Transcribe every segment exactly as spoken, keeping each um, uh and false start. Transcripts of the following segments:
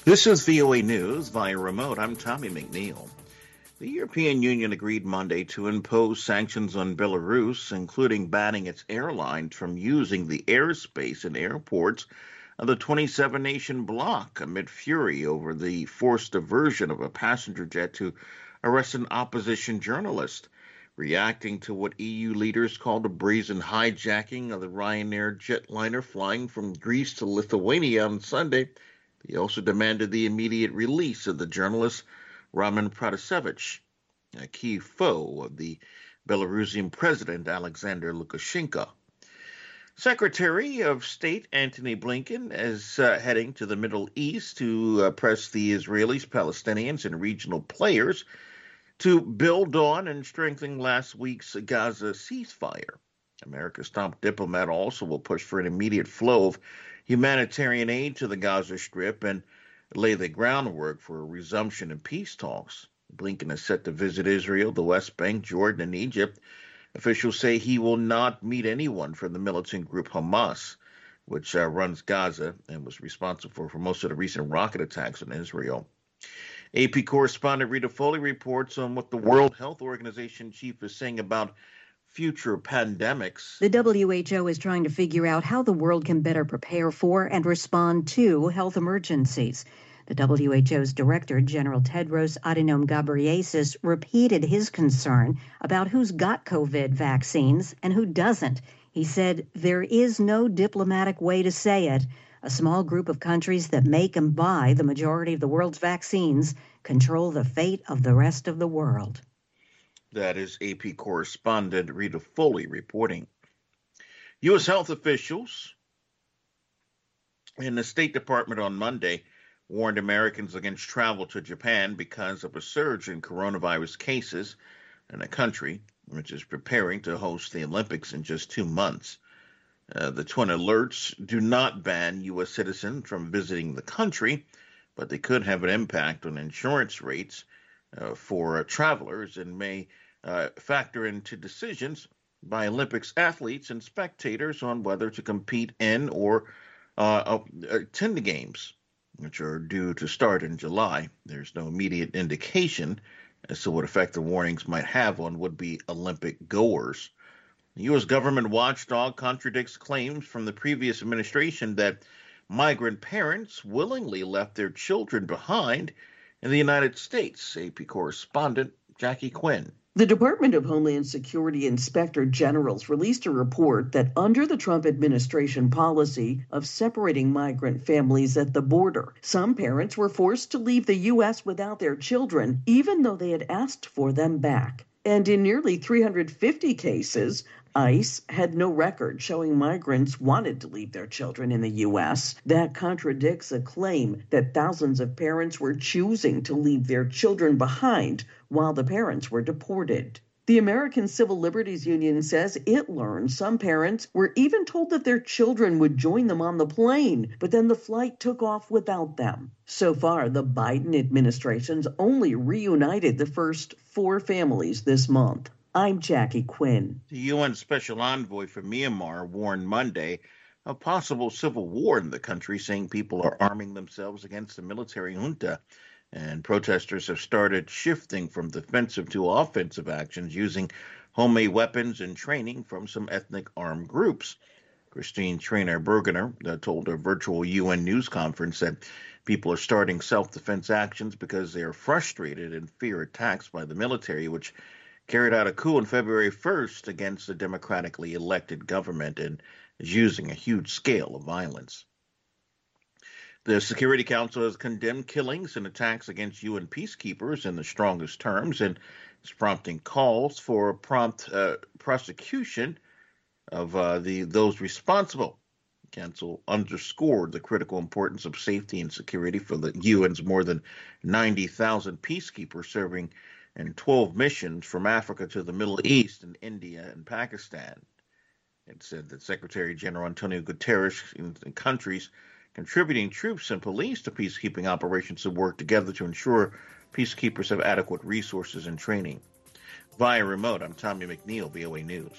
This is V O A News via remote. I'm Tommy McNeil. The European Union agreed Monday to impose sanctions on Belarus, including banning its airlines from using the airspace and airports of the twenty-seven nation bloc amid fury over the forced diversion of a passenger jet to arrest an opposition journalist. Reacting to what E U leaders called a brazen hijacking of the Ryanair jetliner flying from Greece to Lithuania on Sunday, they also demanded the immediate release of the journalist Roman Protasevich, a key foe of the Belarusian president Alexander Lukashenko. Secretary of State Antony Blinken is uh, heading to the Middle East to uh, press the Israelis, Palestinians, and regional players to build on and strengthen last week's Gaza ceasefire. America's top diplomat also will push for an immediate flow of humanitarian aid to the Gaza Strip and lay the groundwork for a resumption in peace talks. Blinken is set to visit Israel, the West Bank, Jordan, and Egypt. Officials say he will not meet anyone from the militant group Hamas, which uh, runs Gaza and was responsible for, for most of the recent rocket attacks on Israel. A P correspondent Rita Foley reports on what the World Health Organization chief is saying about future pandemics. The W H O is trying to figure out how the world can better prepare for and respond to health emergencies. The W H O's Director General Tedros Adhanom Ghebreyesus repeated his concern about who's got COVID vaccines and who doesn't. He said there is no diplomatic way to say it. A small group of countries that make and buy the majority of the world's vaccines control the fate of the rest of the world. That is A P correspondent Rita Foley reporting. U S health officials in the State Department on Monday warned Americans against travel to Japan because of a surge in coronavirus cases in a country which is preparing to host the Olympics in just two months. Uh, the twin alerts do not ban U S citizens from visiting the country, but they could have an impact on insurance rates uh, for uh, travelers and may uh, factor into decisions by Olympics athletes and spectators on whether to compete in or uh, attend the games, which are due to start in July. There's no immediate indication as to what effect the warnings might have on would-be Olympic goers. The U S government watchdog contradicts claims from the previous administration that migrant parents willingly left their children behind in the United States. A P correspondent Jackie Quinn. The Department of Homeland Security Inspector Generals released a report that under the Trump administration policy of separating migrant families at the border, some parents were forced to leave the U S without their children, even though they had asked for them back. And in nearly three hundred fifty cases, ICE had no record showing migrants wanted to leave their children in the U S. That contradicts a claim that thousands of parents were choosing to leave their children behind while the parents were deported. The American Civil Liberties Union says it learned some parents were even told that their children would join them on the plane, but then the flight took off without them. So far, the Biden administration's only reunited the first four families this month. I'm Jackie Quinn. The U N Special Envoy for Myanmar warned Monday of possible civil war in the country, saying people are arming themselves against the military junta, and protesters have started shifting from defensive to offensive actions using homemade weapons and training from some ethnic armed groups. Christine Trainer-Bergener uh, told a virtual U N news conference that people are starting self-defense actions because they are frustrated and fear attacks by the military, which carried out a coup on February first against the democratically elected government and is using a huge scale of violence. The Security Council has condemned killings and attacks against U N peacekeepers in the strongest terms and is prompting calls for prompt uh, prosecution of uh, the those responsible. The Council underscored the critical importance of safety and security for the U N's more than ninety thousand peacekeepers serving in twelve missions from Africa to the Middle East and India and Pakistan. It said that Secretary General Antonio Guterres and countries contributing troops and police to peacekeeping operations to work together to ensure peacekeepers have adequate resources and training. Via remote, I'm Tommy McNeil, V O A News.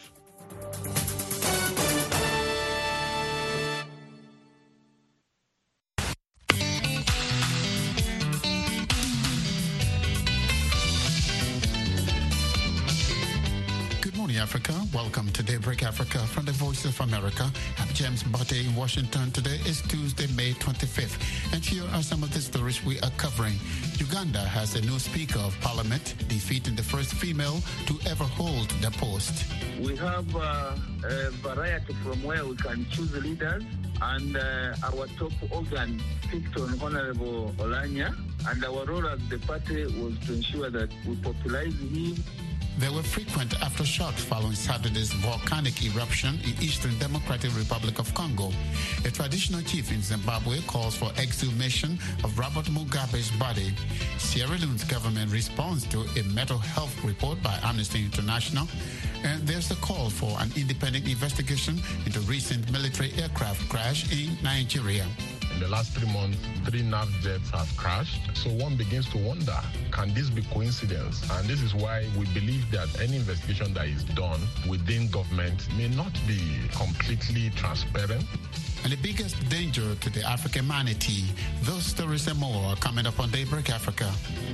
Africa. Welcome to Daybreak Africa from the Voice of America. I'm James Botte in Washington. Today is Tuesday, May twenty-fifth. And here are some of the stories we are covering. Uganda has a new Speaker of Parliament, defeating the first female to ever hold the post. We have uh, a variety from where we can choose leaders, and uh, our top organ picked on Honorable Oulanyah, and our role as the party was to ensure that we popularize him. There were frequent aftershocks following Saturday's volcanic eruption in Eastern Democratic Republic of Congo. A traditional chief in Zimbabwe calls for exhumation of Robert Mugabe's body. Sierra Leone's government responds to a mental health report by Amnesty International. And there's a call for an independent investigation into recent military aircraft crash in Nigeria. In the last three months, three N A V jets have crashed. So one begins to wonder, can this be coincidence? And this is why we believe that any investigation that is done within government may not be completely transparent. And the biggest danger to the African manatee. Those stories and more are coming up on Daybreak Africa.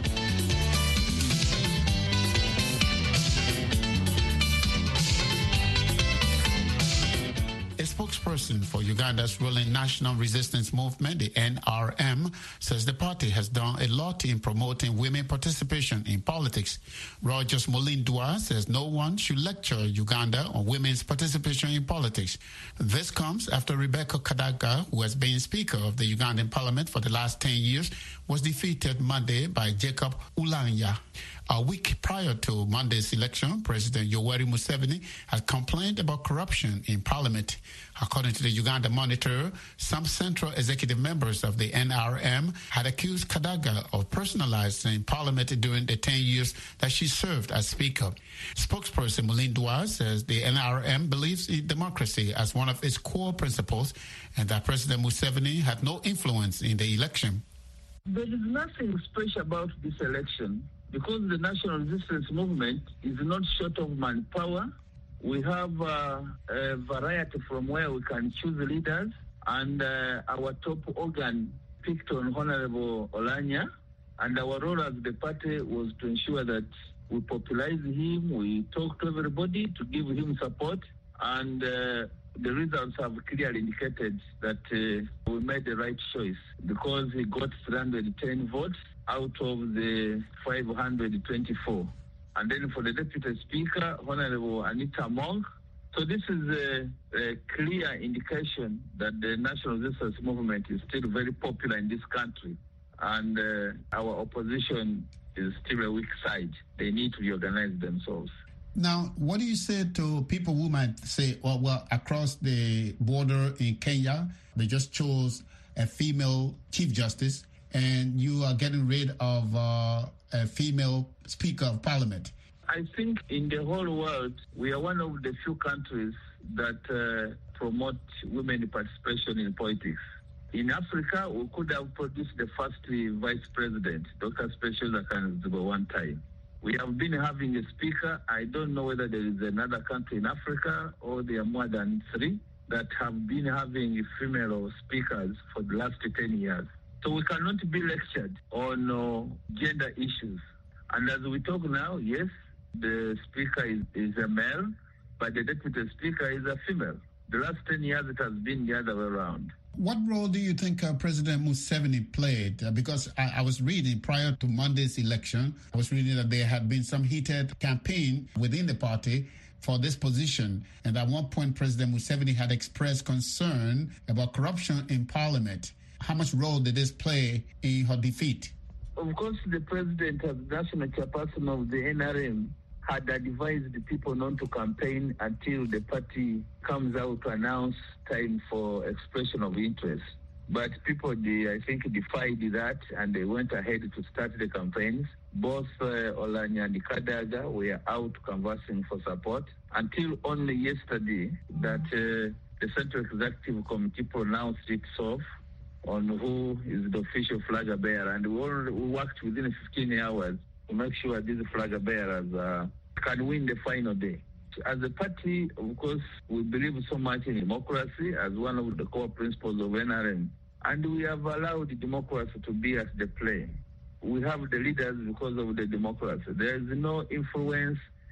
Spokesperson for Uganda's ruling National Resistance Movement, the N R M, says the party has done a lot in promoting women participation in politics. Rogers Mulindwa says no one should lecture Uganda on women's participation in politics. This comes after Rebecca Kadaga, who has been Speaker of the Ugandan Parliament for the last ten years, was defeated Monday by Jacob Oulanyah. A week prior to Monday's election, President Yoweri Museveni had complained about corruption in Parliament. According to the Uganda Monitor, some central executive members of the N R M had accused Kadaga of personalizing Parliament during the ten years that she served as Speaker. Spokesperson Mulindwa says the N R M believes in democracy as one of its core principles and that President Museveni had no influence in the election. There is nothing special about this election. Because the National Resistance Movement is not short of manpower, we have uh, a variety from where we can choose leaders, and uh, our top organ picked on Honorable Oulanyah, and our role as the party was to ensure that we popularize him, we talk to everybody to give him support, and uh, the results have clearly indicated that uh, we made the right choice because he got three hundred ten votes out of the five hundred twenty-four. And then for the Deputy Speaker, Honorable Anita Among. So this is a, a clear indication that the National Resistance Movement is still very popular in this country. And uh, our opposition is still a weak side. They need to reorganize themselves. Now, what do you say to people who might say, well, well, across the border in Kenya, they just chose a female Chief Justice, and you are getting rid of uh, a female Speaker of Parliament? I think in the whole world, we are one of the few countries that uh, promote women participation in politics. In Africa, we could have produced the first vice president, Doctor Special Zakanziba, one time. We have been having a speaker. I don't know whether there is another country in Africa or there are more than three that have been having female speakers for the last ten years. So we cannot be lectured on uh, gender issues. And as we talk now, yes, the speaker is, is a male, but the deputy speaker is a female. The last ten years, it has been the other way around. What role do you think uh, President Museveni played? Uh, because I, I was reading prior to Monday's election, I was reading that there had been some heated campaign within the party for this position. And at one point, President Museveni had expressed concern about corruption in Parliament. How much role did this play in her defeat? Of course, the president, as national chairperson of the N R M, had advised the people not to campaign until the party comes out to announce time for expression of interest. But people, they, I think, defied that, and they went ahead to start the campaigns. Both uh, Oulanyah and Kadaga were out canvassing for support until only yesterday that uh, the Central Executive Committee pronounced itself on who is the official flag bearer, and we, all, we worked within fifteen hours to make sure these flag bearers uh, can win the final day. As a party, of course, we believe so much in democracy as one of the core principles of N R M, and we have allowed democracy to be at the play. We have the leaders because of the democracy. There is no influence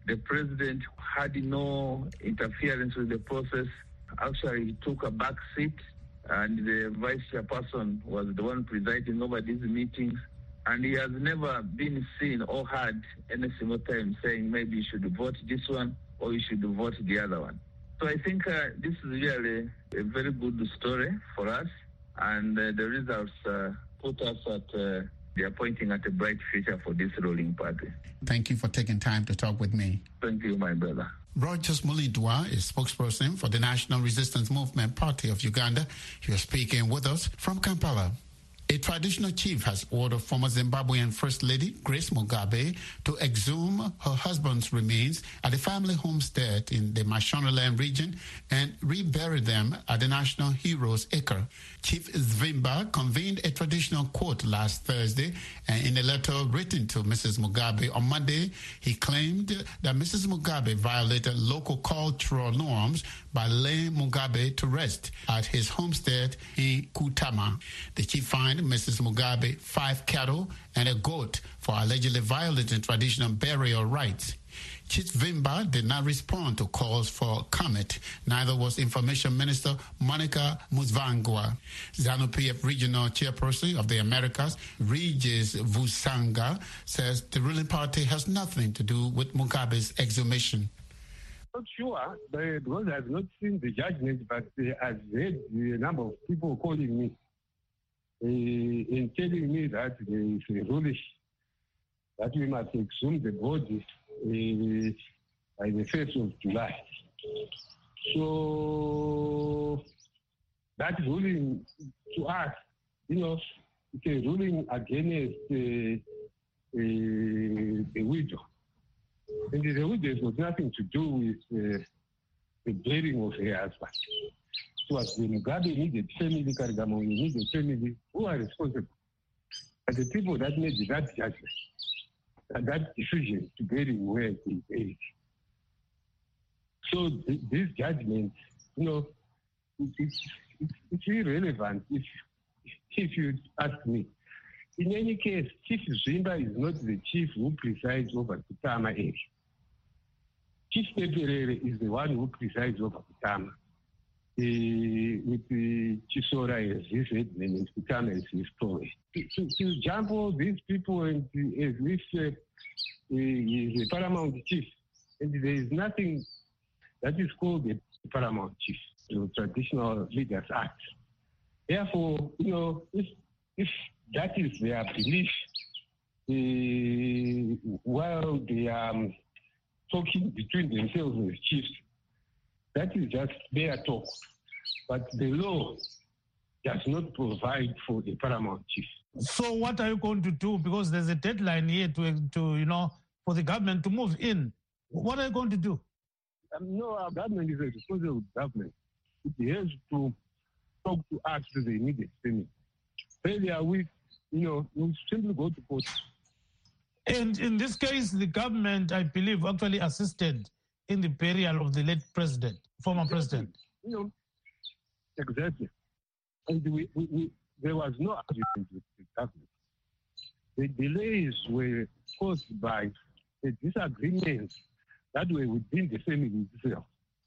The president had no interference with the process. Actually, he took a back seat, and the vice chairperson was the one presiding over these meetings. And he has never been seen or heard any single time saying maybe you should vote this one or you should vote the other one. So I think uh, this is really a very good story for us, and uh, the results uh, put us at uh, they are pointing at a bright future for this ruling party. Thank you for taking time to talk with me. Thank you, my brother. Rogers Mulindwa is spokesperson for the National Resistance Movement Party of Uganda. He was speaking with us from Kampala. A traditional chief has ordered former Zimbabwean First Lady Grace Mugabe to exhume her husband's remains at the family homestead in the Mashonaland region and rebury them at the National Heroes Acre. Chief Zvimba convened a traditional court last Thursday, and in a letter written to Missus Mugabe on Monday, he claimed that Missus Mugabe violated local cultural norms by laying Mugabe to rest at his homestead in Kutama. The chief fined Missus Mugabe five cattle and a goat for allegedly violating traditional burial rites. Chief Zvimba did not respond to calls for comment. Neither was Information Minister Monica Musvangwa. ZANU-P F Regional Chairperson of the Americas, Regis Vusanga, says the ruling party has nothing to do with Mugabe's exhumation. Not sure, because I have not seen the judgment, but I've heard a number of people calling me uh, and telling me that there is a ruling that we must exhume the body uh, by the first of July. So that ruling to us, you know, it's a ruling against uh, uh, the widow. And the widow has got nothing to do with uh, the burying of her husband. So as the Mugabe needed family, Karigamoni needed family, who are responsible? And the people that made that judgment, and that decision to bury where they buried. So th- this judgment, you know, it, it's, it's, it's irrelevant if, if you ask me. In any case, Chief Zvimba is not the chief who presides over Kutama area. Chief Peperere is the one who presides over Kutama. Uh, with the Chisora as his headman and Kutama as his story. To, to jump all these people and uh, as if uh, he is a paramount chief, and there is nothing that is called a paramount chief, the Traditional Leaders Act. Therefore, you know, if if that is their belief, uh, while they are um, talking between themselves as chiefs, that is just their talk. But the law does not provide for the paramount chief. So what are you going to do? Because there's a deadline here to, to you know, for the government to move in. What are you going to do? Um, no, our government is a responsible government. It has to talk to us to the immediate family. Earlier, we, you know, we simply go to court. And in this case, the government, I believe, actually assisted in the burial of the late president, former exactly. president. You know, exactly. And we, we, we, there was no agreement with the government. The delays were caused by the disagreements that were within the family itself,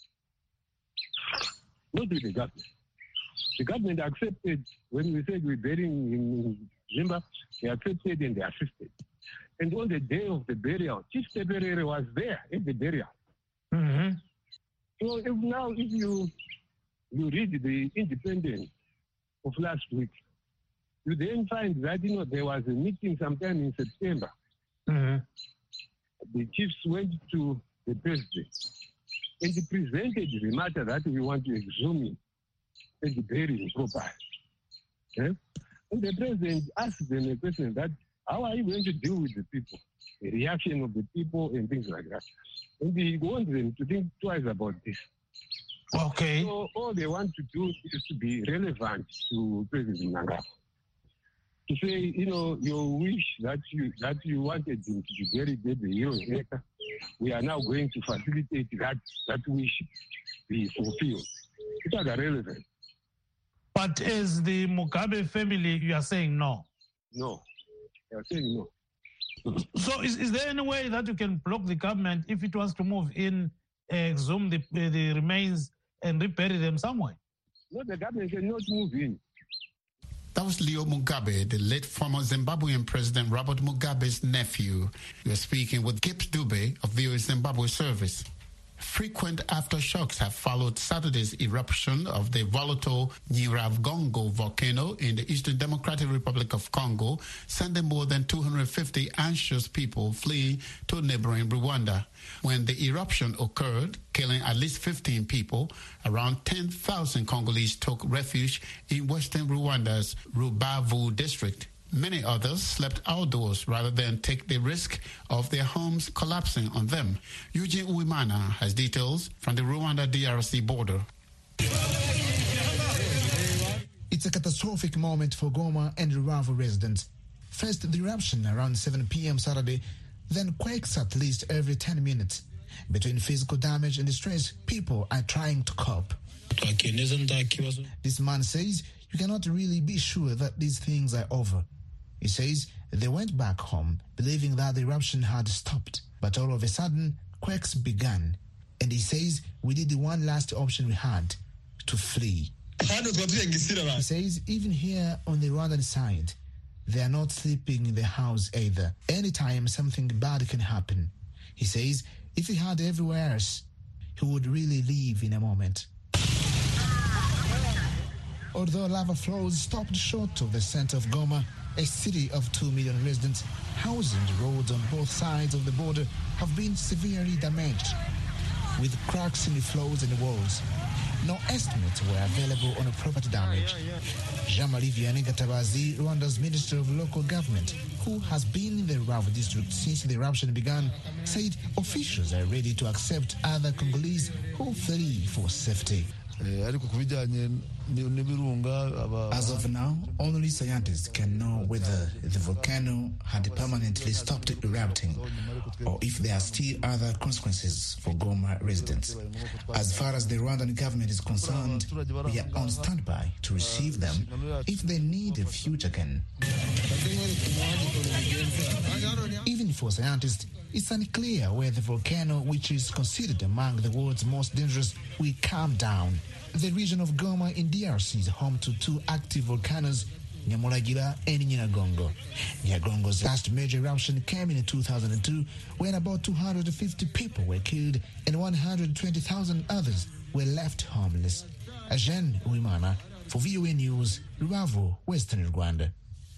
not with the government. The government accepted, when we said we're burying in Zimba, they accepted and they assisted. And on the day of the burial, Chief Teperere was there at the burial. Mm-hmm. So if now, if you you read the Independent of last week, you then find that, you know, there was a meeting sometime in September. Mm-hmm. The chiefs went to the president and they presented the matter that we want to exhume him and bury him properly. Okay? And the president asked them a question that, how are you going to deal with the people? The reaction of the people and things like that. And he wants them to think twice about this. Okay. So all they want to do is to be relevant to President Mnangagwa. To say, you know, your wish that you that you wanted him to be buried at the Heroes Acre, we are now going to facilitate that that wish be fulfilled. It was irrelevant. But as the Mugabe family, you are saying no? No. They are saying no. So is, is there any way that you can block the government if it wants to move in, exhume the, the remains and rebury them somewhere? No, the government cannot move in. That was Leo Mugabe, the late former Zimbabwean President Robert Mugabe's nephew. We are speaking with Gibbs Dube of V O A Zimbabwe Service. Frequent aftershocks have followed Saturday's eruption of the volatile Nyiragongo volcano in the Eastern Democratic Republic of Congo, sending more than two hundred fifty anxious people fleeing to neighboring Rwanda. When the eruption occurred, killing at least fifteen people, around ten thousand Congolese took refuge in western Rwanda's Rubavu district. Many others slept outdoors rather than take the risk of their homes collapsing on them. Eugene Uwimana has details from the Rwanda-D R C border. It's a catastrophic moment for Goma and Rubavu residents. First, the eruption around seven p.m. Saturday, then quakes at least every ten minutes. Between physical damage and distress, people are trying to cope. This man says you cannot really be sure that these things are over. He says they went back home believing that the eruption had stopped, but all of a sudden, quakes began. And he says we did the one last option we had, to flee. He says even here on the Rwandan side, they are not sleeping in the house either. Anytime something bad can happen. He says if he had everywhere else, he would really leave in a moment. Although lava flows stopped short of the center of Goma, a city of two million residents, housing roads on both sides of the border have been severely damaged, with cracks in the floors and the walls. No estimates were available on the property damage. Jean-Marie Vianney Gatabazi, Rwanda's Minister of Local Government, who has been in the Rubavu district since the eruption began, said officials are ready to accept other Congolese who flee for safety. As of now, only scientists can know whether the volcano had permanently stopped erupting or if there are still other consequences for Goma residents. As far as the Rwandan government is concerned, we are on standby to receive them if they need a future again. Even for scientists, it's unclear where the volcano, which is considered among the world's most dangerous, will calm down. The region of Goma in D R C is home to two active volcanoes, Nyamulagira and Nyiragongo. Nyiragongo's last major eruption came in two thousand two, when about two hundred fifty people were killed and one hundred twenty thousand others were left homeless. Eugene Uwimana for V O A News, Rubavu, Western Rwanda.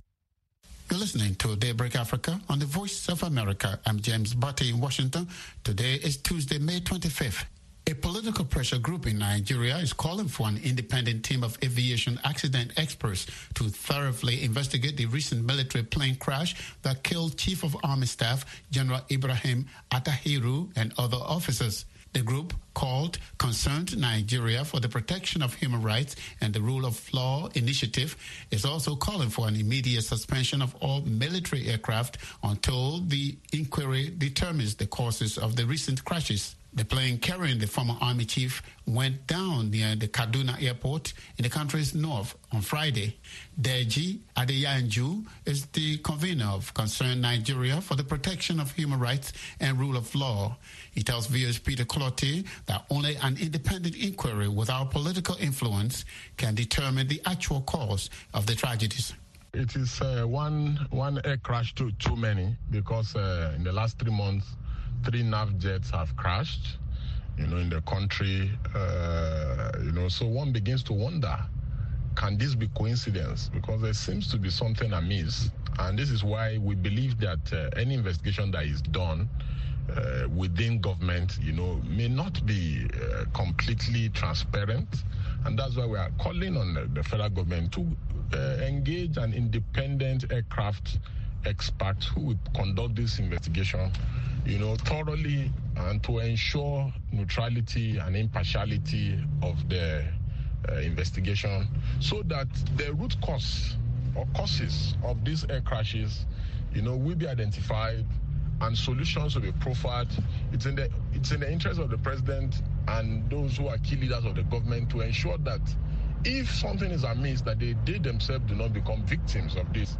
You're listening to Daybreak Africa on the Voice of America. I'm James Butte in Washington. Today is Tuesday, May twenty-fifth. A political pressure group in Nigeria is calling for an independent team of aviation accident experts to thoroughly investigate the recent military plane crash that killed Chief of Army Staff General Ibrahim Atahiru and other officers. The group, called Concerned Nigeria for the Protection of Human Rights and the Rule of Law Initiative, is also calling for an immediate suspension of all military aircraft until the inquiry determines the causes of the recent crashes. The plane carrying the former army chief went down near the Kaduna airport in the country's north on Friday. Deji Adeyanju is the convener of Concerned Nigeria for the Protection of Human Rights and Rule of Law. He tells V O A's Peter Clottey that only an independent inquiry without political influence can determine the actual cause of the tragedies. It is uh, one one air crash too, too many because uh, in the last three months, three nav jets have crashed, you know, in the country, uh, you know, so one begins to wonder, can this be coincidence? Because there seems to be something amiss. And this is why we believe that uh, any investigation that is done uh, within government, you know, may not be uh, completely transparent. And that's why we are calling on the, the federal government to uh, engage an independent aircraft expert who will conduct this investigation, you know, thoroughly and to ensure neutrality and impartiality of the uh, investigation so that the root cause or causes of these air crashes, you know, will be identified and solutions will be proffered. It's in the it's in the interest of the president and those who are key leaders of the government to ensure that if something is amiss, that they, they themselves do not become victims of this.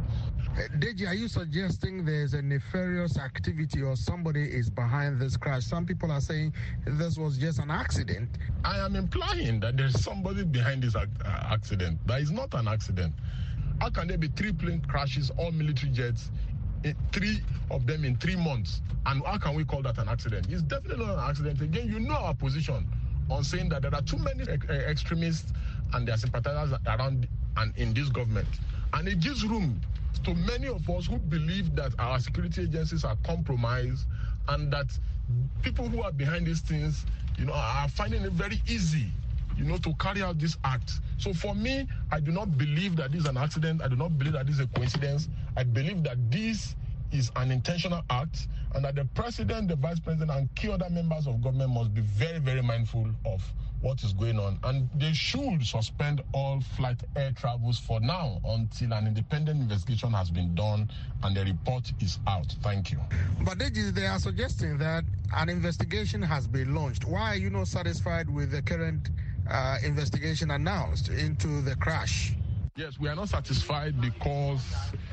Deji, are you suggesting there's a nefarious activity or somebody is behind this crash? Some people are saying this was just an accident. I am implying that there's somebody behind this accident. That is not an accident. How can there be three plane crashes, all military jets, three of them in three months? And how can we call that an accident? It's definitely not an accident. Again, you know our position on saying that there are too many extremists and their sympathizers around and in this government. And it gives room to many of us who believe that our security agencies are compromised and that people who are behind these things, you know, are finding it very easy, you know, to carry out this act. So for me, I do not believe that this is an accident. I do not believe that this is a coincidence. I believe that this is an intentional act and that the president, the vice president, and key other members of government must be very, very mindful of what is going on. And they should suspend all flight air travels for now until an independent investigation has been done and the report is out. Thank you. But they are suggesting that an investigation has been launched. Why are you not satisfied with the current uh, investigation announced into the crash? Yes, we are not satisfied because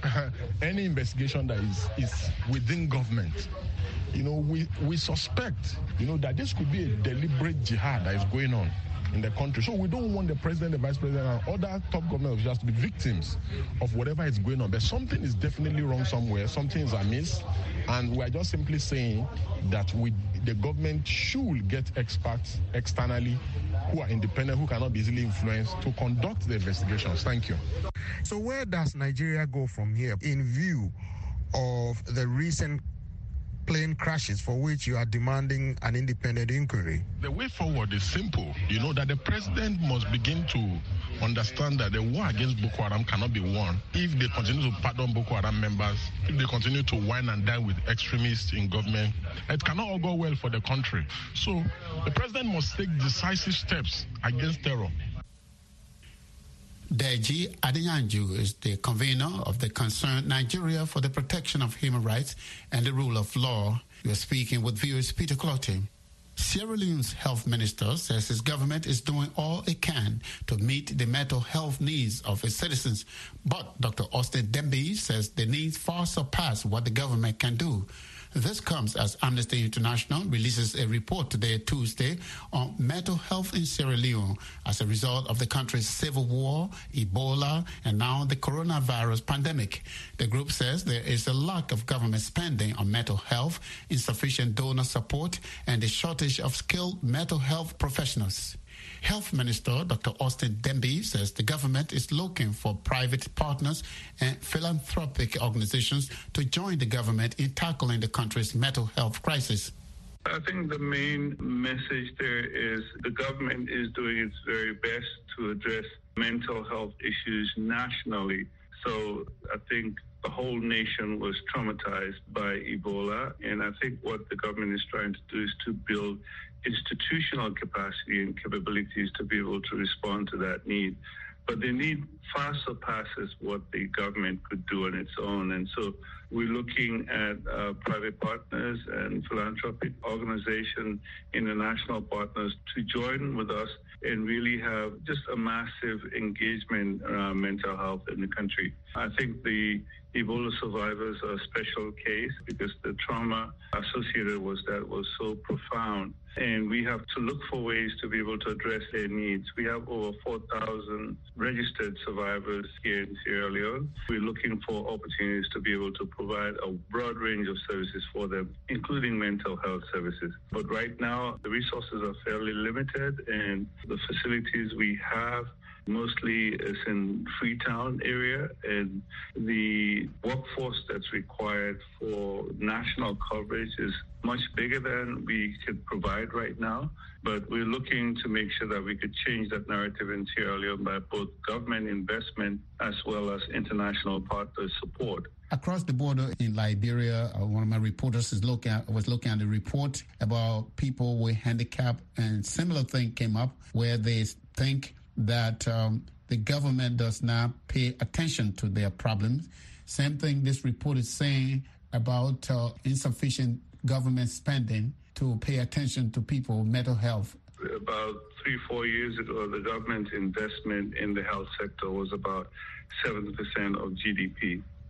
any investigation that is, is within government, you know, we, we suspect, you know, that this could be a deliberate jihad that is going on in the country. So we don't want the president, the vice president, and other top government officials to be victims of whatever is going on. But something is definitely wrong somewhere. Something is amiss. And we are just simply saying that we, the government should get experts externally who are independent, who cannot be easily influenced, to conduct the investigations. Thank you. So where does Nigeria go from here in view of the recent plane crashes for which you are demanding an independent inquiry? The way forward is simple. You know that the president must begin to understand that the war against Boko Haram cannot be won if they continue to pardon Boko Haram members, if they continue to wine and dine with extremists in government. It cannot all go well for the country. So the president must take decisive steps against terror. Deji Adeyanju is the convener of the Concerned Nigeria for the Protection of Human Rights and the Rule of Law. You are speaking with viewers Peter Clottey. Sierra Leone's health minister says his government is doing all it can to meet the mental health needs of its citizens. But Doctor Austin Dembi says the needs far surpass what the government can do. This comes as Amnesty International releases a report today, Tuesday, on mental health in Sierra Leone as a result of the country's civil war, Ebola, and now the coronavirus pandemic. The group says there is a lack of government spending on mental health, insufficient donor support, and a shortage of skilled mental health professionals. Health Minister Doctor Austin Dembi says the government is looking for private partners and philanthropic organizations to join the government in tackling the country's mental health crisis. I think the main message there is the government is doing its very best to address mental health issues nationally. So I think the whole nation was traumatized by Ebola, and I think what the government is trying to do is to build institutional capacity and capabilities to be able to respond to that need. But the need far surpasses what the government could do on its own. And so we're looking at uh, private partners and philanthropic organizations, international partners to join with us and really have just a massive engagement around mental health in the country. I think the Ebola survivors are a special case because the trauma associated with that was so profound. And we have to look for ways to be able to address their needs. We have over four thousand registered survivors here in Sierra Leone. We're looking for opportunities to be able to provide a broad range of services for them, including mental health services. But right now, the resources are fairly limited, and the facilities we have mostly is in Freetown area, and the workforce that's required for national coverage is much bigger than we could provide right now. But we're looking to make sure that we could change that narrative in Sierra Leone by both government investment as well as international partner support. Across the border in Liberia, uh, one of my reporters is looking at, was looking at a report about people with handicap, and similar thing came up where they think that um, the government does not pay attention to their problems. Same thing this report is saying about uh, insufficient government spending to pay attention to people's mental health. About three, four years ago, the government investment in the health sector was about seven percent of G D P.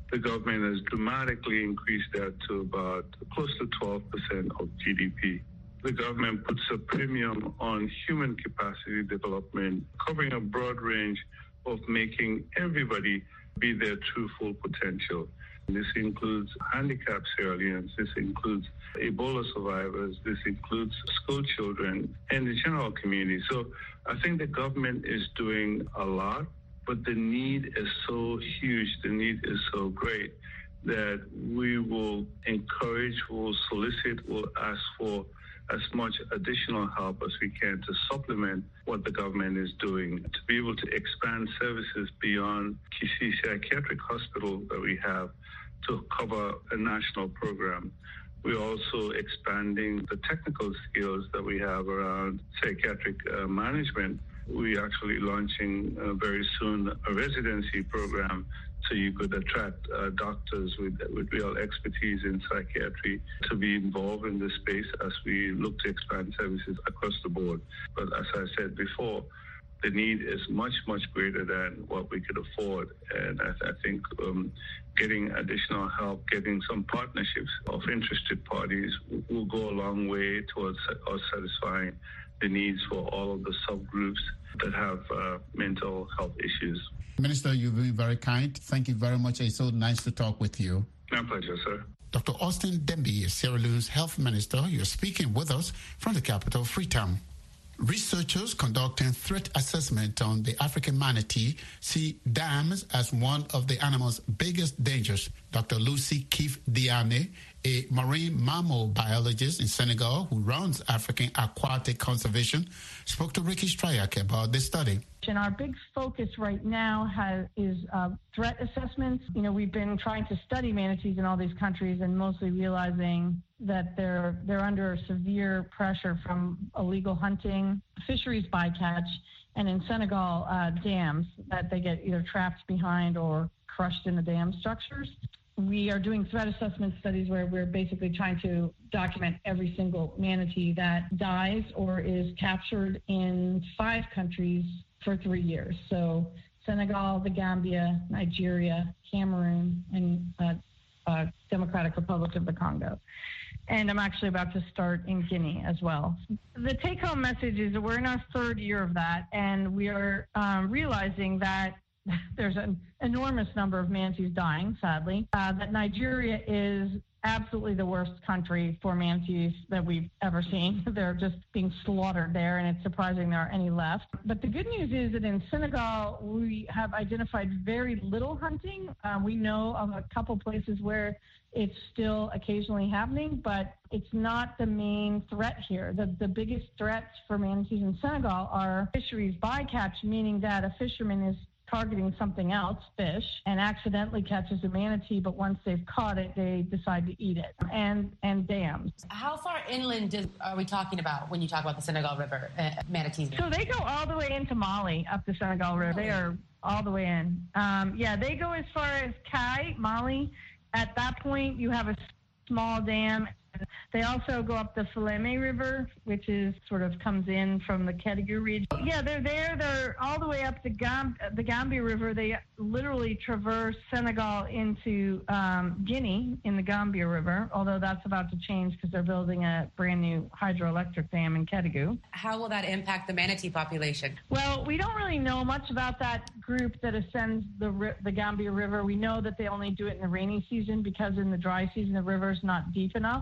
The government has dramatically increased that to about close to twelve percent of G D P. The government puts a premium on human capacity development, covering a broad range of making everybody be their true full potential. This includes handicapped Sierra Leoneans, this includes Ebola survivors, this includes school children and the general community. So I think the government is doing a lot, but the need is so huge, the need is so great that we will encourage, will solicit, will ask for as much additional help as we can to supplement what the government is doing, to be able to expand services beyond Kisi Psychiatric Hospital that we have to cover a national program. We're also expanding the technical skills that we have around psychiatric uh, management. We're actually launching uh, very soon a residency program so you could attract uh, doctors with, with real expertise in psychiatry to be involved in this space as we look to expand services across the board. But as I said before, the need is much, much greater than what we could afford. And I, I think um, getting additional help, getting some partnerships of interested parties will go a long way towards us satisfying the needs for all of the subgroups that have uh, mental health issues. Minister, you've been very kind. Thank you very much. It's so nice to talk with you. My pleasure, sir. Doctor Austin Dembi is Sierra Leone's health minister. You're speaking with us from the capital, Freetown. Researchers conducting threat assessment on the African manatee see dams as one of the animal's biggest dangers. Doctor Lucy Keith-Diane, a marine mammal biologist in Senegal who runs African Aquatic Conservation, spoke to Ricky Strayak about this study. And our big focus right now has, is uh, threat assessments. You know, we've been trying to study manatees in all these countries and mostly realizing that they're they're under severe pressure from illegal hunting, fisheries bycatch, and in Senegal, uh, dams that they get either trapped behind or crushed in the dam structures. We are doing threat assessment studies where we're basically trying to document every single manatee that dies or is captured in five countries for three years. So Senegal, the Gambia, Nigeria, Cameroon, and uh, uh, Democratic Republic of the Congo. And I'm actually about to start in Guinea as well. The take-home message is that we're in our third year of that, and we are um, realizing that there's an enormous number of manatees dying, sadly, uh, that Nigeria is absolutely the worst country for manatees that we've ever seen. They're just being slaughtered there, and it's surprising there are any left. But the good news is that in Senegal, we have identified very little hunting. Uh, we know of a couple places where it's still occasionally happening, but it's not the main threat here. The, the biggest threats for manatees in Senegal are fisheries bycatch, meaning that a fisherman is targeting something else, fish, and accidentally catches a manatee, but once they've caught it, they decide to eat it, and and dams. How far inland does, are we talking about when you talk about the Senegal River uh, manatees? So they go all the way into Mali, up the Senegal River. They are all the way in. Um, yeah, they go as far as Kai, Mali. At that point, you have a small dam. They also go up the Falémé River, which is sort of comes in from the Kédougou region. Yeah, they're there. They're all the way up the, Gam- the Gambia River. They literally traverse Senegal into um, Guinea in the Gambia River, although that's about to change because they're building a brand new hydroelectric dam in Kédougou. How will that impact the manatee population? Well, we don't really know much about that group that ascends the, the Gambia River. We know that they only do it in the rainy season because in the dry season the river's not deep enough.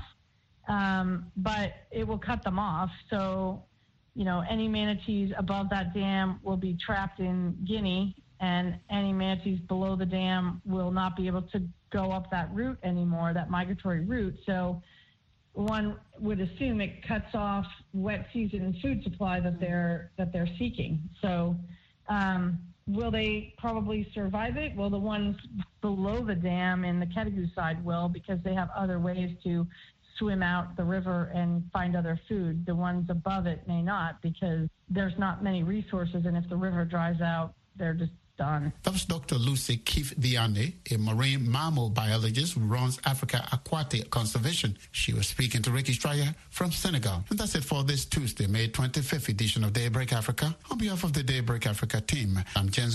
Um, but it will cut them off. So, you know, any manatees above that dam will be trapped in Guinea, and any manatees below the dam will not be able to go up that route anymore, that migratory route. So one would assume it cuts off wet season food supply that they're that they're seeking. So um, will they probably survive it? Well, the ones below the dam in the Kédougou side will, because they have other ways to swim out the river and find other food. The ones above it may not, because there's not many resources, and if the river dries out, they're just done. That was Doctor Lucy Keith-Diane, a marine mammal biologist who runs Africa Aquatic Conservation. She was speaking to Ricky Stryer from Senegal. And that's it for this Tuesday, May twenty-fifth edition of Daybreak Africa. On behalf of the Daybreak Africa team, I'm James